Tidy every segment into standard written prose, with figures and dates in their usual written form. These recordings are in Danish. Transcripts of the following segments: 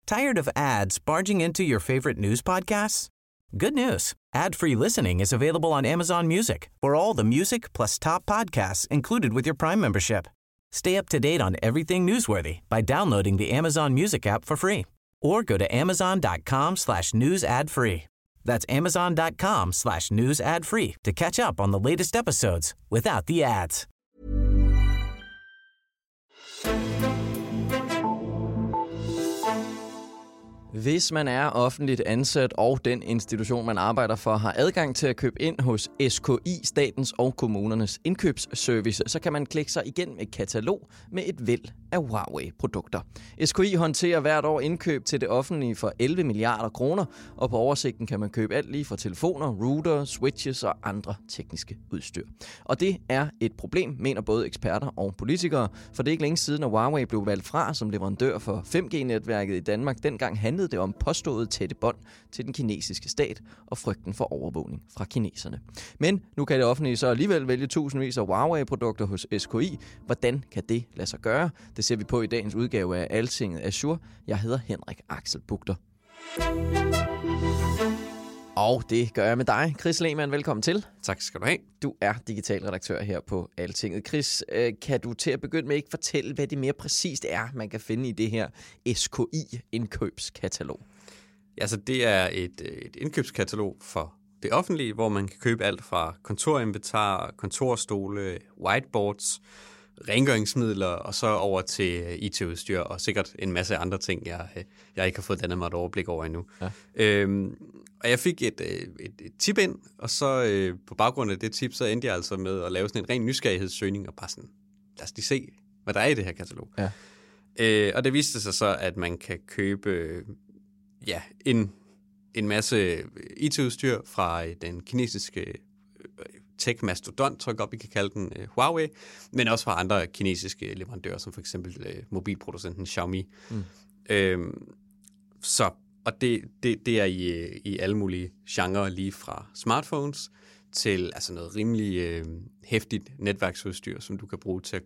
Tired of ads barging into your favorite news podcasts? Good news. Ad-free listening is available on Amazon Music for all the music plus top podcasts included with your Prime membership. Stay up to date on everything newsworthy by downloading the Amazon Music app for free or go to amazon.com/news ad free. That's amazon.com/news ad free to catch up on the latest episodes without the ads. Hvis man er offentligt ansat, og den institution, man arbejder for, har adgang til at købe ind hos SKI, statens og kommunernes indkøbsservice, så kan man klikke sig igennem et katalog med et væld af Huawei-produkter. SKI håndterer hvert år indkøb til det offentlige for 11 milliarder kroner, og på oversigten kan man købe alt lige fra telefoner, router, switches og andre tekniske udstyr. Og det er et problem, mener både eksperter og politikere, for det er ikke længe siden, at Huawei blev valgt fra som leverandør for 5G-netværket i Danmark. Dengang handlede det om påstået tætte bånd til den kinesiske stat og frygten for overvågning fra kineserne. Men nu kan det offentlige så alligevel vælge tusindvis af Huawei-produkter hos SKI. Hvordan kan det lade sig gøre? Det ser vi på i dagens udgave af Altinget Azure. Jeg hedder Henrik Axel Bugter. Og det gør jeg med dig, Chris Lehmann. Velkommen til. Tak skal du have. Du er digital redaktør her på Altinget. Chris, kan du til at begynde med ikke fortælle, hvad det mere præcist er, man kan finde i det her SKI-indkøbskatalog? Altså, det er et indkøbskatalog for det offentlige, hvor man kan købe alt fra kontorinventar, kontorstole, whiteboards, rengøringsmidler og så over til IT-udstyr og sikkert en masse andre ting, jeg ikke har fået dannet mig et overblik over endnu. Ja. Og jeg fik et tip ind, og så på baggrund af det tip, så endte jeg altså med at lave sådan en ren nysgerrighedssøgning og bare sådan, lad os lige se, hvad der er i det her katalog. Ja. Og det viste sig så, at man kan købe en masse IT-udstyr fra den kinesiske tech-mastodont, tror jeg godt, vi kan kalde den, Huawei, men også fra andre kinesiske leverandører, som for eksempel mobilproducenten Xiaomi. Og det er i alle mulige genrer, lige fra smartphones til altså noget rimelig hæftigt netværksudstyr, som du kan bruge til at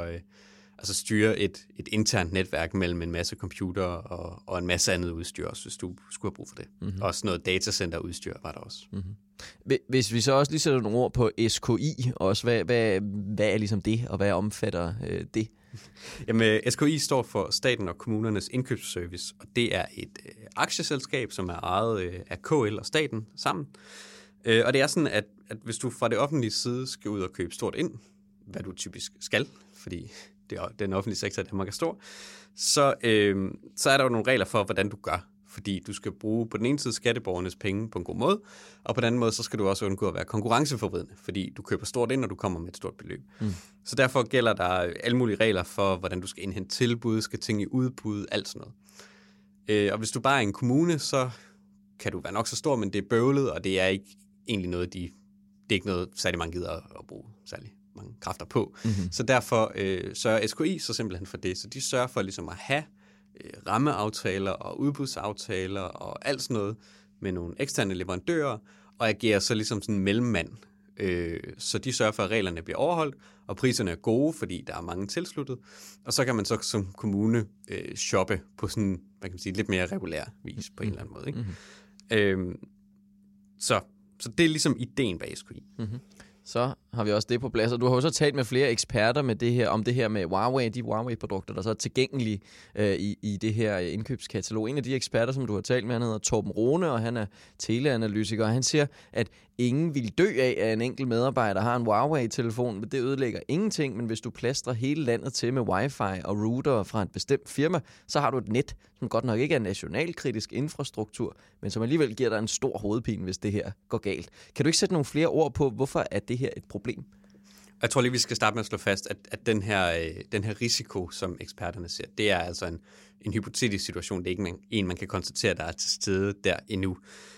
styre et internt netværk mellem en masse computer og en masse andet udstyr, også, hvis du skulle have brug for det. Mm-hmm. Også noget datacenterudstyr var der også. Mm-hmm. Hvis vi så også lige sætter nogle ord på SKI, også, hvad er ligesom det, og hvad omfatter det? Jamen, SKI står for Staten og Kommunernes Indkøbsservice, og det er et aktieselskab, som er ejet af KL og staten sammen. Og det er sådan, at hvis du fra det offentlige side skal ud og købe stort ind, hvad du typisk skal, fordi den offentlige sektor i Danmark er stor, så er der jo nogle regler for, hvordan du gør. Fordi du skal bruge på den ene side skatteborgernes penge på en god måde, og på den anden måde, så skal du også undgå at være konkurrenceforvridende, fordi du køber stort ind, og du kommer med et stort beløb. Mm. Så derfor gælder der alle mulige regler for, hvordan du skal indhente tilbud, skal ting i udbud, alt sådan noget. Og hvis du bare er en kommune, så kan du være nok så stor, men det er bøvlet, og det er ikke egentlig noget, det er ikke noget særlig mange gider at bruge særlig mange kræfter på. Mm-hmm. Så derfor sørger SKI så simpelthen for det. Så de sørger for ligesom at have rammeaftaler og udbudsaftaler og alt sådan noget med nogle eksterne leverandører, og agerer så ligesom sådan en mellemmand. Så de sørger for, at reglerne bliver overholdt, og priserne er gode, fordi der er mange tilsluttet. Og så kan man så som kommune shoppe på sådan, hvad kan man sige, lidt mere regulær vis på en eller anden måde. Ikke? Mm-hmm. Så det er ligesom ideen bag SKI. Mm-hmm. Så har vi også det på plads, og du har jo så talt med flere eksperter med om det her med Huawei, de Huawei-produkter, der så er tilgængelige i det her indkøbskatalog. En af de eksperter, som du har talt med, han hedder Torben Rone, og han er teleanalytiker, og han siger, at ingen vil dø af, at en enkelt medarbejder har en Huawei-telefon, men det ødelægger ingenting, men hvis du plastrer hele landet til med wifi og router fra et bestemt firma, så har du et net, som godt nok ikke er nationalkritisk infrastruktur, men som alligevel giver dig en stor hovedpine, hvis det her går galt. Kan du ikke sætte nogle flere ord på, hvorfor er det her et problem? Jeg tror lige, vi skal starte med at slå fast, at den her risiko, som eksperterne ser, det er altså en hypotetisk situation. Det er ikke en, man kan konstatere, der er til stede der endnu.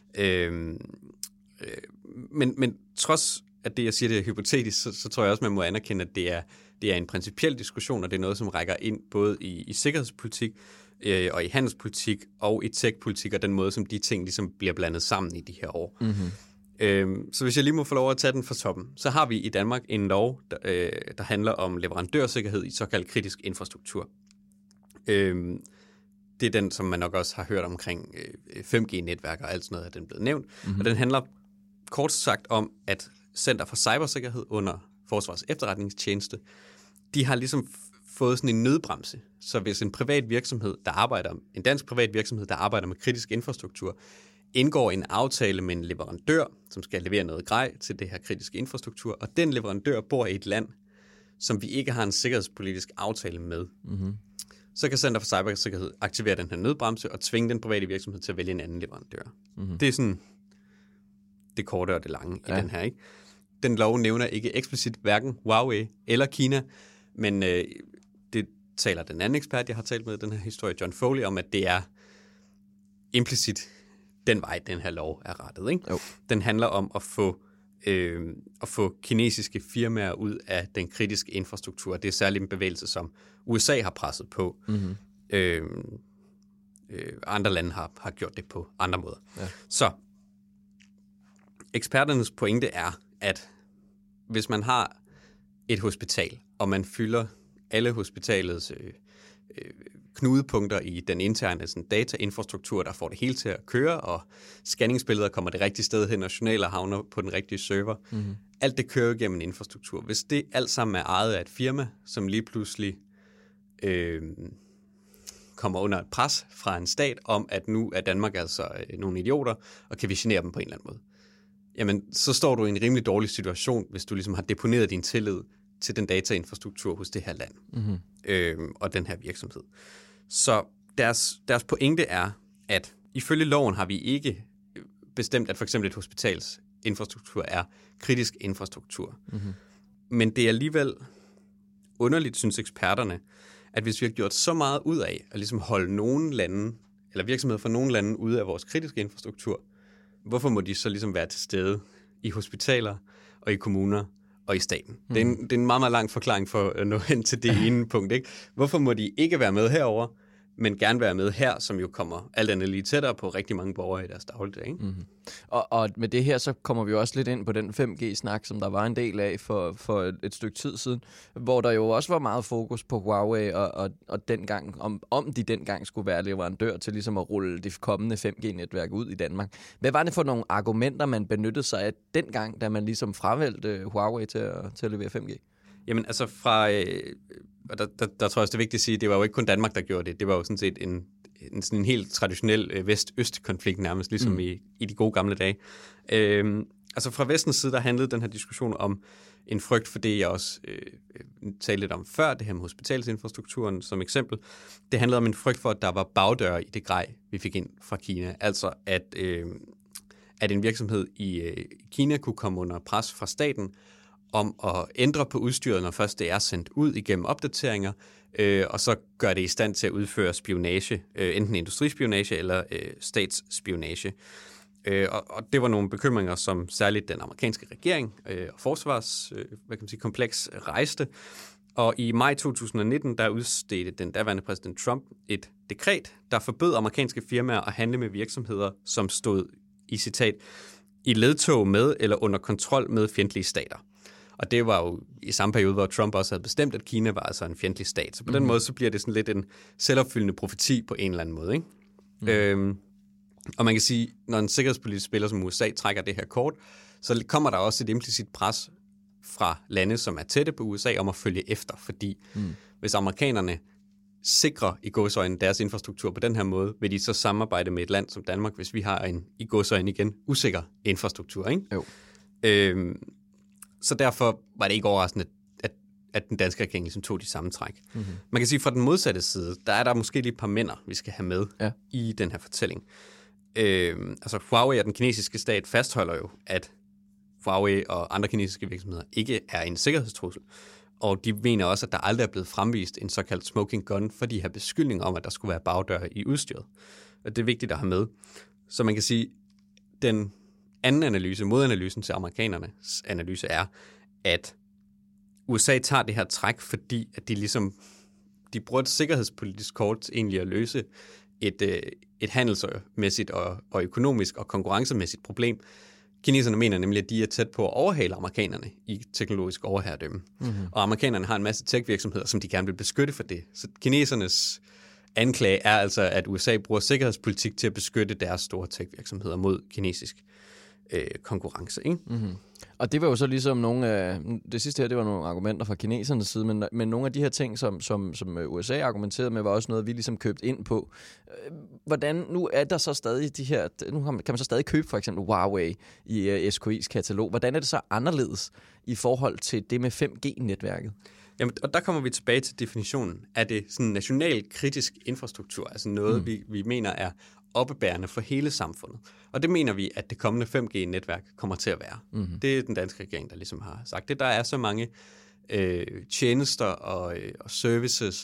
Men trods at det, jeg siger, det er hypotetisk, så tror jeg også, man må anerkende, at det er en principiel diskussion, og det er noget, som rækker ind både i sikkerhedspolitik og i handelspolitik og i techpolitik, og den måde, som de ting ligesom bliver blandet sammen i de her år. Mm-hmm. Så hvis jeg lige må få lov at tage den fra toppen, så har vi i Danmark en lov, der handler om leverandørsikkerhed i såkaldt kritisk infrastruktur. det er den, som man nok også har hørt omkring 5G-netværk og alt sådan noget, at den er blevet nævnt. Og den handler kort sagt om, at Center for Cybersikkerhed under Forsvarets Efterretningstjeneste, de har ligesom fået sådan en nødbremse. Så hvis en dansk privat virksomhed, der arbejder med kritisk infrastruktur, indgår en aftale med en leverandør, som skal levere noget grej til det her kritiske infrastruktur, og den leverandør bor i et land, som vi ikke har en sikkerhedspolitisk aftale med, så kan Center for Cybersikkerhed aktivere den her nødbremse og tvinge den private virksomhed til at vælge en anden leverandør. Det er sådan det korte og det lange i den her, ikke? Den lov nævner ikke eksplicit hverken Huawei eller Kina, men det taler den anden ekspert, jeg har talt med i den her historie, John Foley, om, at det er implicit den vej, den her lov er rettet. Ikke? Den handler om at få kinesiske firmaer ud af den kritiske infrastruktur. Det er særligt en bevægelse, som USA har presset på. Andre lande har gjort det på andre måder. Ja. Så eksperternes pointe er, at hvis man har et hospital, og man fylder alle hospitalets knudepunkter i den interne datainfrastruktur, der får det hele til at køre, og scanningsbilleder kommer det rigtige sted hen, og journaler havner på den rigtige server. Alt det kører gennem en infrastruktur. Hvis det alt sammen er ejet af et firma, som lige pludselig kommer under et pres fra en stat om, at nu er Danmark altså nogle idioter, og kan vi genere dem på en eller anden måde, jamen så står du i en rimelig dårlig situation, hvis du ligesom har deponeret din tillid til den datainfrastruktur hos det her land og den her virksomhed. Så deres pointe er, at ifølge loven har vi ikke bestemt, at for eksempel et hospitals infrastruktur er kritisk infrastruktur. Men det er alligevel underligt, synes eksperterne, at hvis vi har gjort så meget ud af at ligesom holde nogle lande, eller virksomheder fra nogle lande ude af vores kritiske infrastruktur, hvorfor må de så ligesom være til stede i hospitaler og i kommuner og i staten? Det er en meget, meget lang forklaring for at nå hen til det ene punkt, ikke? Hvorfor må de ikke være med herover, men gerne være med her, som jo kommer alt andet lige tættere på rigtig mange borgere i deres dagligdag, ikke? Og med det her, så kommer vi jo også lidt ind på den 5G-snak, som der var en del af for et stykke tid siden, hvor der jo også var meget fokus på Huawei, og dengang, om de dengang skulle være leverandør til ligesom at rulle det kommende 5G-netværk ud i Danmark. Hvad var det for nogle argumenter, man benyttede sig af dengang, da man ligesom fravalgte Huawei til at levere 5G? Jamen altså og der tror jeg også, det er vigtigt at sige, det var jo ikke kun Danmark, der gjorde det. Det var jo sådan set en helt traditionel vest-øst-konflikt nærmest, ligesom i de gode gamle dage. Altså fra vestens side, der handlede den her diskussion om en frygt for det, jeg også talte lidt om før, det her med hospitalsinfrastrukturen som eksempel. Det handlede om en frygt for, at der var bagdøre i det grej, vi fik ind fra Kina. Altså at en virksomhed i Kina kunne komme under pres fra staten, om at ændre på udstyret, når først det er sendt ud igennem opdateringer, og så gør det i stand til at udføre spionage, enten industrispionage eller statsspionage. Og det var nogle bekymringer, som særligt den amerikanske regering og forsvarskompleks rejste. Og i maj 2019, der udstedte den daværende præsident Trump et dekret, der forbød amerikanske firmaer at handle med virksomheder, som stod i citat, i ledtog med eller under kontrol med fjendtlige stater. Og det var jo i samme periode, hvor Trump også havde bestemt, at Kina var altså en fjendtlig stat. Så på den måde, så bliver det sådan lidt en selvopfyldende profeti på en eller anden måde, ikke? Og man kan sige, når en sikkerhedspolitisk spiller som USA trækker det her kort, så kommer der også et implicit pres fra lande, som er tætte på USA, om at følge efter. Fordi hvis amerikanerne sikrer i gåseøjne deres infrastruktur på den her måde, vil de så samarbejde med et land som Danmark, hvis vi har en i gåseøjne igen usikker infrastruktur, ikke? Jo. Så derfor var det ikke overraskende, at den danske regering ligesom tog de samme træk. Man kan sige, fra den modsatte side, der er der måske lige et par mænder, vi skal have med i den her fortælling. Altså Huawei og den kinesiske stat fastholder jo, at Huawei og andre kinesiske virksomheder ikke er en sikkerhedstrussel. Og de mener også, at der aldrig er blevet fremvist en såkaldt smoking gun for de her beskyldninger om, at der skulle være bagdøre i udstyret. Og det er vigtigt at have med. Så man kan sige, den anden analyse, modanalysen til amerikanernes analyse er, at USA tager det her træk, fordi at de bruger et sikkerhedspolitisk kort egentlig at løse et handelsmæssigt og økonomisk og konkurrencemæssigt problem. Kineserne mener nemlig, at de er tæt på at overhale amerikanerne i teknologisk overherredømme. Og amerikanerne har en masse tech-virksomheder, som de gerne vil beskytte for det. Så kinesernes anklage er altså, at USA bruger sikkerhedspolitik til at beskytte deres store tech-virksomheder mod kinesisk konkurrence. Ikke? Mm-hmm. Og det var jo så ligesom nogle af, det sidste her, det var nogle argumenter fra kinesernes side, men nogle af de her ting, som USA argumenterede med, var også noget, vi ligesom købte ind på. Hvordan, nu er der så stadig de her, nu kan man så stadig købe for eksempel Huawei i SKI's katalog. Hvordan er det så anderledes i forhold til det med 5G-netværket? Jamen, og der kommer vi tilbage til definitionen. Er det sådan national kritisk infrastruktur, altså noget, vi mener er oppebærende for hele samfundet? Og det mener vi, at det kommende 5G-netværk kommer til at være. Mm-hmm. Det er den danske regering, der ligesom har sagt det. Der er så mange tjenester og services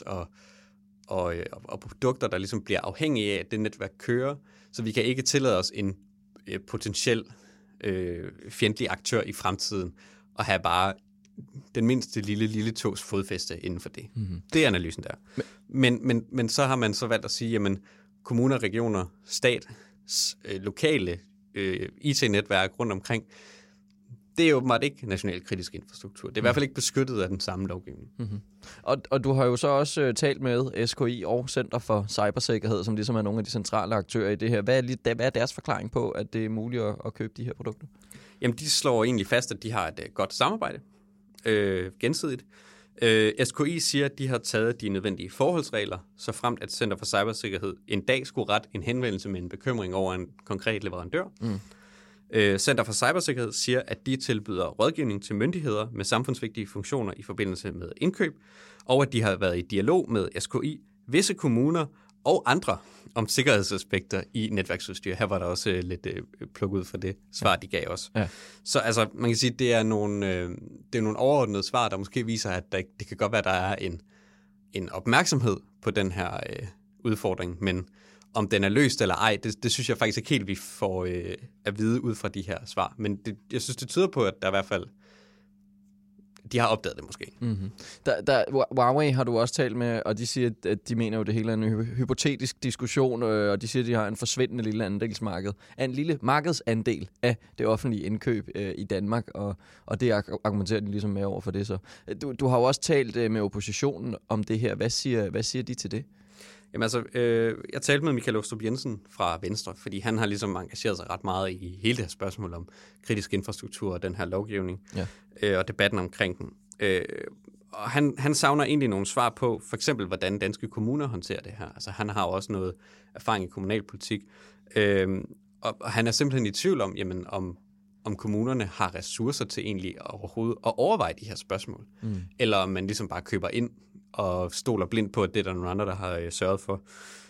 og produkter, der ligesom bliver afhængige af, at det netværk kører, så vi kan ikke tillade os en potentiel fjendtlig aktør i fremtiden og have bare den mindste lille togs fodfæste inden for det. Mm-hmm. Det er analysen der. Men så har man så valgt at sige, jamen kommuner, regioner, stat, lokale IT-netværk rundt omkring, det er åbenbart ikke national kritisk infrastruktur. Det er i hvert fald ikke beskyttet af den samme lovgivning. Mm-hmm. Og du har jo så også talt med SKI og Center for Cybersikkerhed, som ligesom er nogle af de centrale aktører i det her. Hvad er deres forklaring på, at det er muligt at købe de her produkter? Jamen, de slår egentlig fast, at de har et godt samarbejde gensidigt. SKI siger, at de har taget de nødvendige forholdsregler, så fremt at Center for Cybersikkerhed en dag skulle rette en henvendelse med en bekymring over en konkret leverandør. Center for Cybersikkerhed siger, at de tilbyder rådgivning til myndigheder med samfundsvigtige funktioner i forbindelse med indkøb, og at de har været i dialog med SKI, visse kommuner og andre om sikkerhedsaspekter i netværksudstyr. Her var der også lidt plukket ud fra det svar, de gav os. Ja. Så altså, man kan sige, at det er nogle overordnede svar, der måske viser, at det kan godt være, at der er en opmærksomhed på den her udfordring, men om den er løst eller ej, det synes jeg faktisk ikke helt, vi får at vide ud fra de her svar. Men jeg synes, det tyder på, at der i hvert fald de har opdaget det måske. Mm-hmm. Huawei har du også talt med, og de siger, at de mener jo, det hele er en hypotetisk diskussion, og de siger, at de har en forsvindende lille andelsmarked. En lille markedsandel af det offentlige indkøb i Danmark, og det argumenterer de ligesom med over for det så. Du har jo også talt med oppositionen om det her. Hvad siger de til det? Jamen altså, jeg talte med Michael Aastrup Jensen fra Venstre, fordi han har ligesom engageret sig ret meget i hele det her spørgsmål om kritisk infrastruktur og den her lovgivning, og debatten omkring den. Og han savner egentlig nogle svar på, for eksempel, hvordan danske kommuner håndterer det her. Altså, han har også noget erfaring i kommunalpolitik, og han er simpelthen i tvivl om, jamen, om kommunerne har ressourcer til egentlig overhovedet at overveje de her spørgsmål, eller om man ligesom bare køber ind og stoler blindt på, at det er der nogle andre, der har sørget for.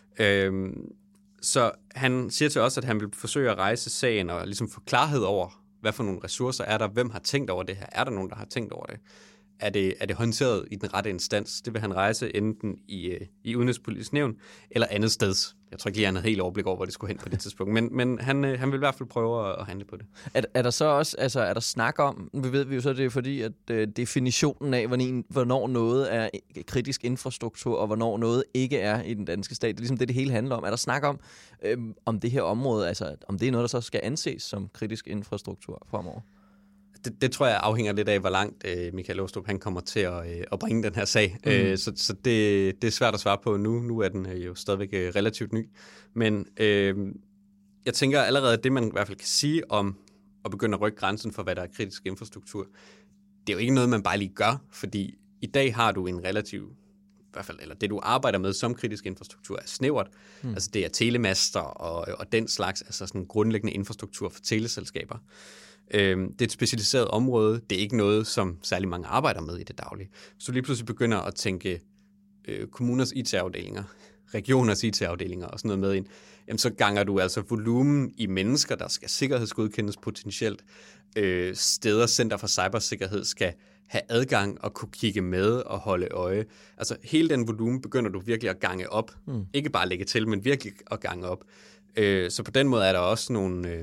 Så han siger til os, at han vil forsøge at rejse sagen og ligesom få klarhed over, hvad for nogle ressourcer er der, hvem har tænkt over det her, er der nogen, der har tænkt over det, er det håndteret i den rette instans. Det vil han rejse enten i Udenrigspolitisk Nævn eller andet sted. Jeg tror ikke lige, han havde helt overblik over, hvor det skulle hen på det tidspunkt. Men han vil i hvert fald prøve at handle på det. Er der så også, altså er der snak om, vi ved jo så, det er fordi, at definitionen af, hvornår noget er kritisk infrastruktur, og hvornår noget ikke er i den danske stat, det er ligesom det hele handler om. Er der snak om det her område, altså om det er noget, der så skal anses som kritisk infrastruktur fremover? Det tror jeg afhænger lidt af, hvor langt Michael Aastrup han kommer til at bringe den her sag. Så det er svært at svare på nu. Nu er den jo stadigvæk relativt ny. Men jeg tænker allerede, at det man i hvert fald kan sige om at begynde at rykke grænsen for, hvad der er kritisk infrastruktur, det er jo ikke noget, man bare lige gør, fordi i dag har du en relativ, i hvert fald, eller det du arbejder med som kritisk infrastruktur er snævert. Altså det er telemaster og den slags, altså sådan grundlæggende infrastruktur for teleselskaber. Det er et specialiseret område. Det er ikke noget, som særlig mange arbejder med i det daglige. Hvis du lige pludselig begynder at tænke kommuners IT-afdelinger, regioners IT-afdelinger og sådan noget med ind, jamen så ganger du altså volumen i mennesker, der skal sikkerhedsgodkendes potentielt. Steder, Center for Cybersikkerhed skal have adgang og kunne kigge med og holde øje. Altså hele den volumen begynder du virkelig at gange op. Ikke bare lægge til, men virkelig at gange op. Så på den måde er der også nogle...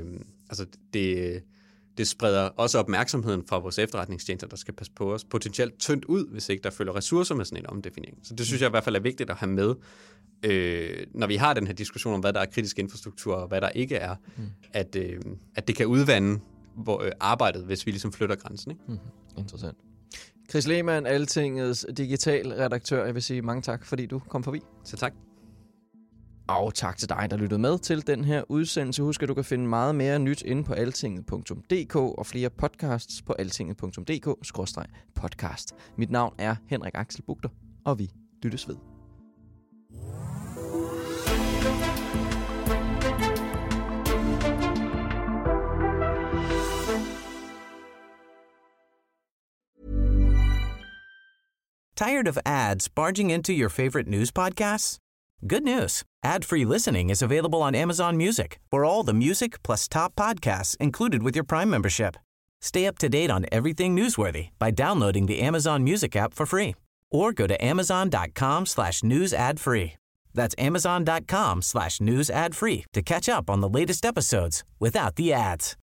Det spreder også opmærksomheden fra vores efterretningstjenester, der skal passe på os, potentielt tyndt ud, hvis ikke der følger ressourcer med sådan en omdefinering. Så det synes jeg i hvert fald er vigtigt at have med, når vi har den her diskussion om, hvad der er kritisk infrastruktur og hvad der ikke er, at det kan udvande arbejdet, hvis vi ligesom flytter grænsen. Ikke? Interessant. Chris Lehmann, Altingets digital redaktør. Jeg vil sige mange tak, fordi du kom forbi. Så tak. Og tak til dig, der lyttede med til den her udsendelse. Husk, at du kan finde meget mere nyt inde på altinget.dk og flere podcasts på altinget.dk/podcast. Mit navn er Henrik Axel Bugter, og vi lyttes ved. Tired of ads barging into your favorite news podcasts? Good news. Ad-free listening is available on Amazon Music for all the music plus top podcasts included with your Prime membership. Stay up to date on everything newsworthy by downloading the Amazon Music app for free or go to amazon.com/news ad free. That's amazon.com/news ad free to catch up on the latest episodes without the ads.